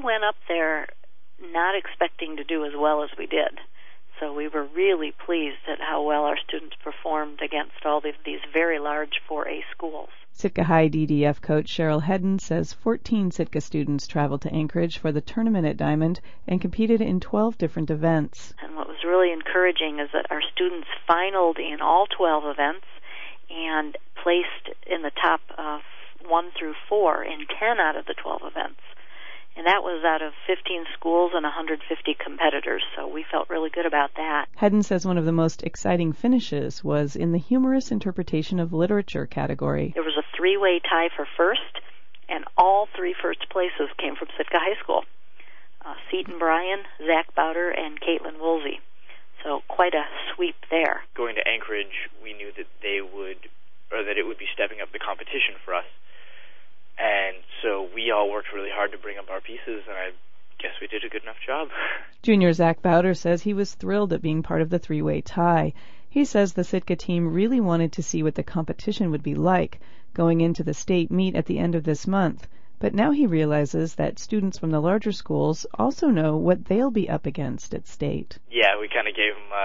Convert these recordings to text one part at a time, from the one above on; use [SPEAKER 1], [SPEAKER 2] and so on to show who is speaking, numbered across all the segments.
[SPEAKER 1] went up there not expecting to do as well as we did. So we were really pleased at how well our students performed against all these very large 4A schools.
[SPEAKER 2] Sitka High DDF coach Cheryl Hedden says 14 Sitka students traveled to Anchorage for the tournament at Diamond and competed in 12 different events.
[SPEAKER 1] And what was really encouraging is that our students finaled in all 12 events and placed in the top 1 through 4 in 10 out of the 12 events. And that was out of 15 schools and 150 competitors, so we felt really good about that.
[SPEAKER 2] Hedden says one of the most exciting finishes was in the humorous interpretation of literature category.
[SPEAKER 1] There was a 3-way tie for first, and all 3 first places came from Sitka High School. Seton Bryan, Zach Bowder, and Caitlin Woolsey. So quite a sweep there.
[SPEAKER 3] Going to Anchorage, we knew that that it would be stepping up the competition for us. And so we all worked really hard to bring up our pieces, and I guess we did a good enough job.
[SPEAKER 2] Junior Zach Bowder says he was thrilled at being part of the 3-way tie. He says the Sitka team really wanted to see what the competition would be like going into the state meet at the end of this month. But now he realizes that students from the larger schools also know what they'll be up against at state.
[SPEAKER 3] Yeah, we kind of gave them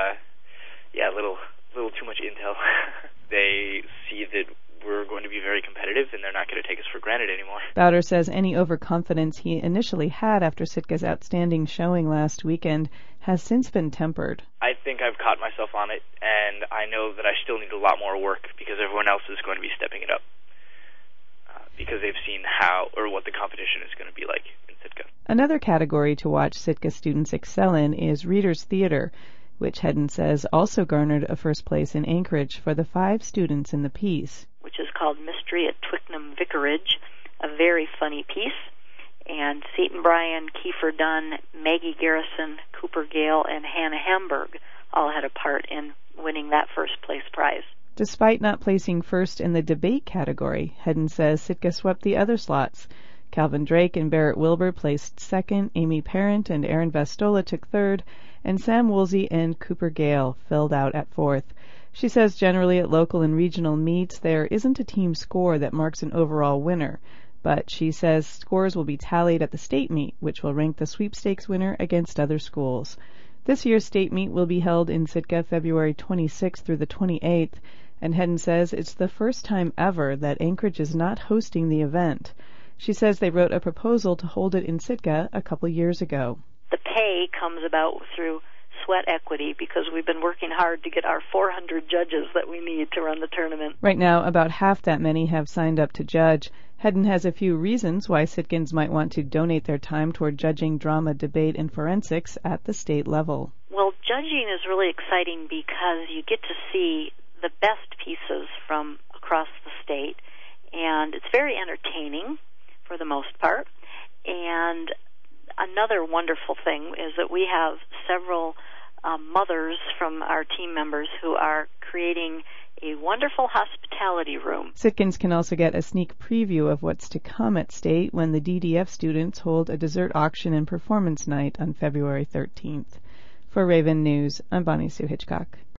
[SPEAKER 3] a little too much intel. They see that we're going to be very competitive, and they're not going to take us for granted anymore.
[SPEAKER 2] Bowder says any overconfidence he initially had after Sitka's outstanding showing last weekend has since been tempered.
[SPEAKER 3] I think I've caught myself on it, and I know that I still need a lot more work because everyone else is going to be stepping it up because they've seen what the competition is going to be like in Sitka.
[SPEAKER 2] Another category to watch Sitka students excel in is Reader's Theater, which Hedden says also garnered a first place in Anchorage for the 5 students in the piece,
[SPEAKER 1] which is called Mystery at Twickenham Vicarage, a very funny piece. And Seton Bryan, Kiefer Dunn, Maggie Garrison, Cooper Gale, and Hannah Hamburg all had a part in winning that first place prize.
[SPEAKER 2] Despite not placing first in the debate category, Hedden says Sitka swept the other slots. Calvin Drake and Barrett Wilbur placed second, Amy Parent and Aaron Vastola took third, and Sam Woolsey and Cooper Gale filled out at fourth. She says generally at local and regional meets there isn't a team score that marks an overall winner, but she says scores will be tallied at the state meet, which will rank the sweepstakes winner against other schools. This year's state meet will be held in Sitka February 26th through the 28th, and Hedden says it's the first time ever that Anchorage is not hosting the event. She says they wrote a proposal to hold it in Sitka a couple years ago.
[SPEAKER 1] The pay comes about through sweat equity because we've been working hard to get our 400 judges that we need to run the tournament.
[SPEAKER 2] Right now, about half that many have signed up to judge. Hedden has a few reasons why Sitkans might want to donate their time toward judging drama, debate, and forensics at the state level.
[SPEAKER 1] Well, judging is really exciting because you get to see the best pieces from across the state, and it's very entertaining for the most part. And another wonderful thing is that we have several mothers from our team members who are creating a wonderful hospitality room.
[SPEAKER 2] Sitkans can also get a sneak preview of what's to come at State when the DDF students hold a dessert auction and performance night on February 13th. For Raven News, I'm Bonnie Sue Hitchcock.